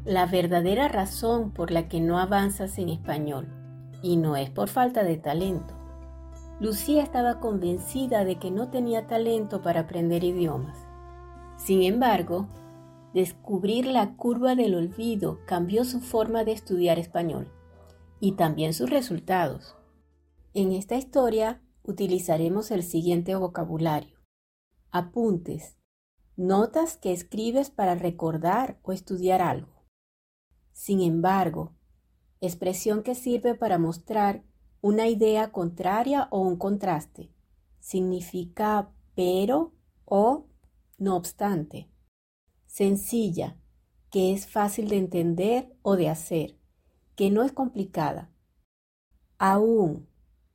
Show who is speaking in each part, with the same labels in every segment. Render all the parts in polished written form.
Speaker 1: la verdadera razón por la que no avanzas en español, y no es por falta de talento. Lucía estaba convencida de que no tenía talento para aprender idiomas. Sin embargo, descubrir la curva del olvido cambió su forma de estudiar español y también sus resultados. En esta historia utilizaremos el siguiente vocabulario: apuntes, notas que escribes para recordar o estudiar algo. Sin embargo, expresión que sirve para mostrar una idea contraria o un contraste. Significa pero o no obstante. Sencilla, que es fácil de entender o de hacer, que no es complicada. Aún,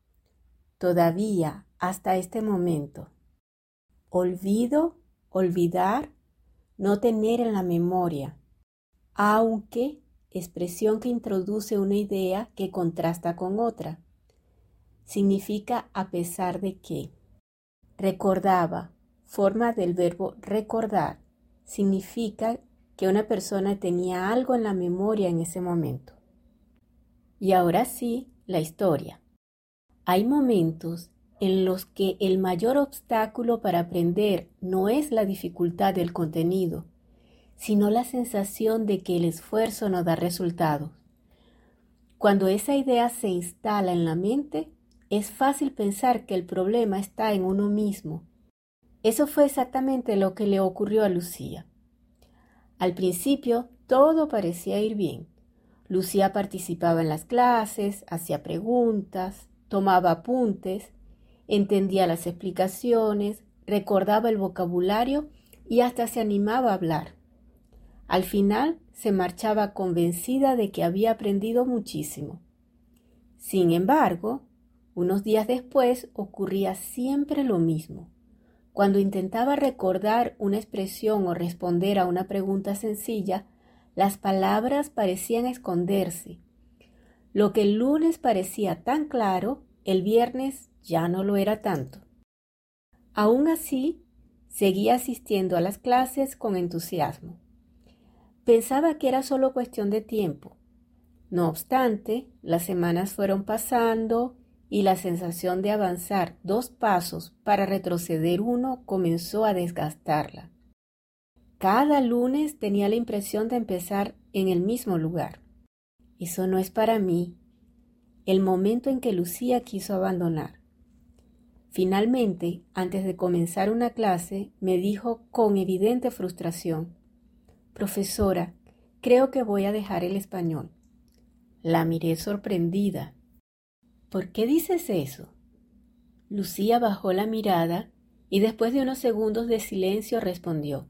Speaker 1: todavía, hasta este momento. Olvido, olvidar, no tener en la memoria. Aunque, expresión que introduce una idea que contrasta con otra. Significa a pesar de que. Recordaba, forma del verbo recordar, significa que una persona tenía algo en la memoria en ese momento. Y ahora sí, la historia. Hay momentos en los que el mayor obstáculo para aprender no es la dificultad del contenido, sino la sensación de que el esfuerzo no da resultados. Cuando esa idea se instala en la mente, es fácil pensar que el problema está en uno mismo. Eso fue exactamente lo que le ocurrió a Lucía. Al principio, todo parecía ir bien. Lucía participaba en las clases, hacía preguntas, tomaba apuntes, entendía las explicaciones, recordaba el vocabulario y hasta se animaba a hablar. Al final, se marchaba convencida de que había aprendido muchísimo. Sin embargo, unos días después ocurría siempre lo mismo. Cuando intentaba recordar una expresión o responder a una pregunta sencilla, las palabras parecían esconderse. Lo que el lunes parecía tan claro, el viernes ya no lo era tanto. Aún así, seguía asistiendo a las clases con entusiasmo. Pensaba que era solo cuestión de tiempo. No obstante, las semanas fueron pasando y la sensación de avanzar 2 pasos para retroceder 1 comenzó a desgastarla. Cada lunes tenía la impresión de empezar en el mismo lugar. Eso no es para mí. El momento en que Lucía quiso abandonar. Finalmente, antes de comenzar una clase, me dijo con evidente frustración: «Profesora, creo que voy a dejar el español». La miré sorprendida. «¿Por qué dices eso?». Lucía bajó la mirada y después de unos segundos de silencio respondió: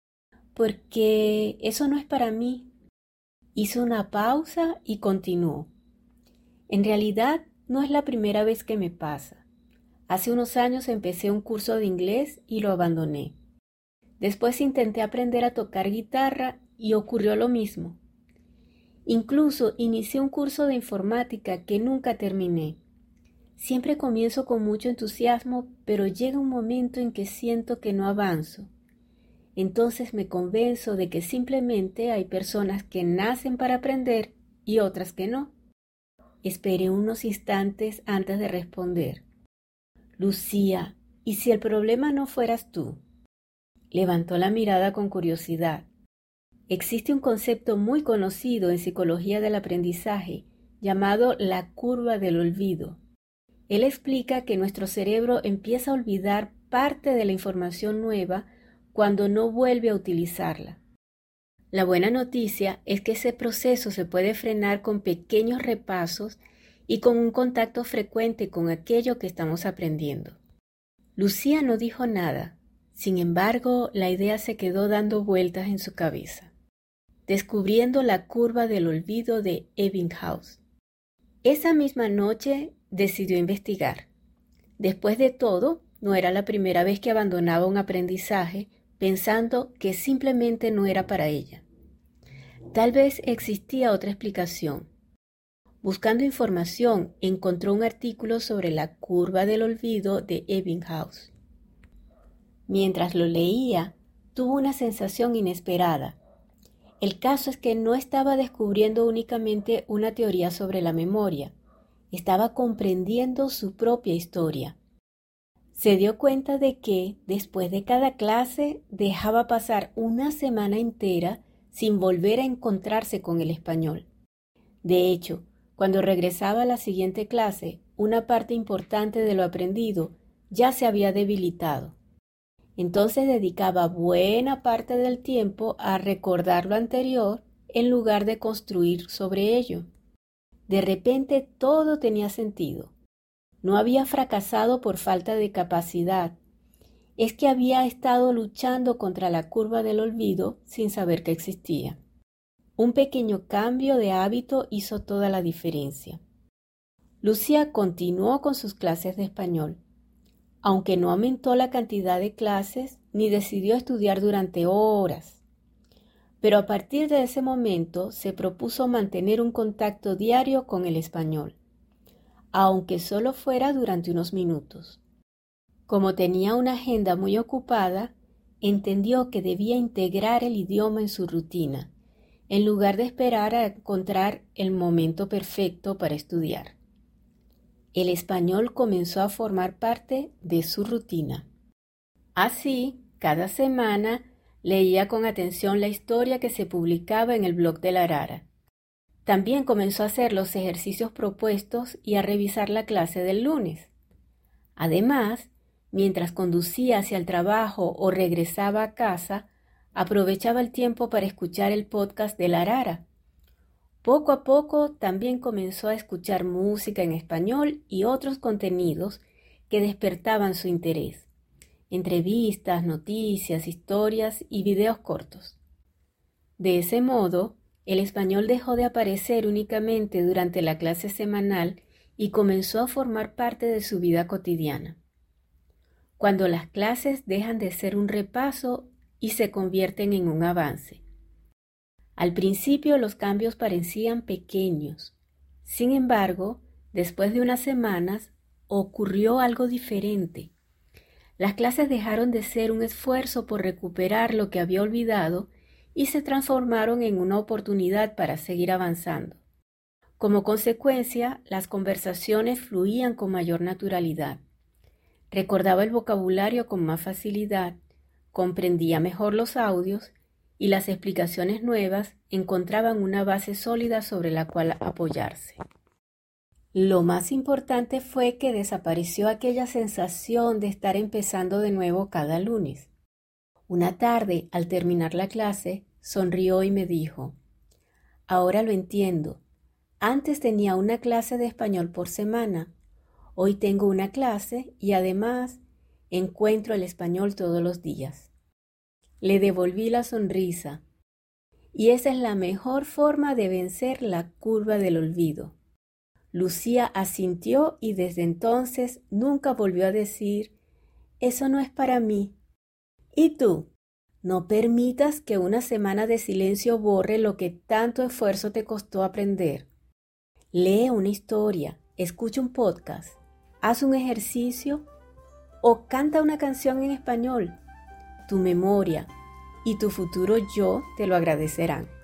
Speaker 1: «Porque eso no es para mí». Hizo una pausa y continuó: «En realidad no es la primera vez que me pasa. Hace unos años empecé un curso de inglés y lo abandoné. Después intenté aprender a tocar guitarra y ocurrió lo mismo. Incluso inicié un curso de informática que nunca terminé. Siempre comienzo con mucho entusiasmo, pero llega un momento en que siento que no avanzo. Entonces me convenzo de que simplemente hay personas que nacen para aprender y otras que no». Esperé unos instantes antes de responder. «Lucía, ¿y si el problema no fueras tú?». Levantó la mirada con curiosidad. Existe un concepto muy conocido en psicología del aprendizaje llamado la curva del olvido. Él explica que nuestro cerebro empieza a olvidar parte de la información nueva cuando no vuelve a utilizarla. La buena noticia es que ese proceso se puede frenar con pequeños repasos y con un contacto frecuente con aquello que estamos aprendiendo. Lucía no dijo nada. Sin embargo, la idea se quedó dando vueltas en su cabeza. Descubriendo la curva del olvido de Ebbinghaus. Esa misma noche decidió investigar. Después de todo, no era la primera vez que abandonaba un aprendizaje pensando que simplemente no era para ella. Tal vez existía otra explicación. Buscando información, encontró un artículo sobre la curva del olvido de Ebbinghaus. Mientras lo leía, tuvo una sensación inesperada. El caso es que no estaba descubriendo únicamente una teoría sobre la memoria, estaba comprendiendo su propia historia. Se dio cuenta de que, después de cada clase, dejaba pasar una semana entera sin volver a encontrarse con el español. De hecho, cuando regresaba a la siguiente clase, una parte importante de lo aprendido ya se había debilitado. Entonces dedicaba buena parte del tiempo a recordar lo anterior en lugar de construir sobre ello. De repente todo tenía sentido. No había fracasado por falta de capacidad. Es que había estado luchando contra la curva del olvido sin saber que existía. Un pequeño cambio de hábito hizo toda la diferencia. Lucía continuó con sus clases de español, aunque no aumentó la cantidad de clases ni decidió estudiar durante horas. Pero a partir de ese momento se propuso mantener un contacto diario con el español, aunque solo fuera durante unos minutos. Como tenía una agenda muy ocupada, entendió que debía integrar el idioma en su rutina, en lugar de esperar a encontrar el momento perfecto para estudiar. El español comenzó a formar parte de su rutina. Así, cada semana leía con atención la historia que se publicaba en el blog de la Arara. También comenzó a hacer los ejercicios propuestos y a revisar la clase del lunes. Además, mientras conducía hacia el trabajo o regresaba a casa, aprovechaba el tiempo para escuchar el podcast de la Arara. Poco a poco también comenzó a escuchar música en español y otros contenidos que despertaban su interés. Entrevistas, noticias, historias y videos cortos. De ese modo, el español dejó de aparecer únicamente durante la clase semanal y comenzó a formar parte de su vida cotidiana. Cuando las clases dejan de ser un repaso y se convierten en un avance. Al principio los cambios parecían pequeños. Sin embargo, después de unas semanas, ocurrió algo diferente. Las clases dejaron de ser un esfuerzo por recuperar lo que había olvidado y se transformaron en una oportunidad para seguir avanzando. Como consecuencia, las conversaciones fluían con mayor naturalidad. Recordaba el vocabulario con más facilidad, comprendía mejor los audios y las explicaciones nuevas encontraban una base sólida sobre la cual apoyarse. Lo más importante fue que desapareció aquella sensación de estar empezando de nuevo cada lunes. Una tarde, al terminar la clase, sonrió y me dijo: «Ahora lo entiendo. Antes tenía una clase de español por semana. Hoy tengo una clase y además encuentro el español todos los días». Le devolví la sonrisa. Y esa es la mejor forma de vencer la curva del olvido. Lucía asintió y desde entonces nunca volvió a decir: «Eso no es para mí». ¿Y tú? No permitas que una semana de silencio borre lo que tanto esfuerzo te costó aprender. Lee una historia, escucha un podcast, haz un ejercicio o canta una canción en español. Tu memoria y tu futuro yo te lo agradecerán.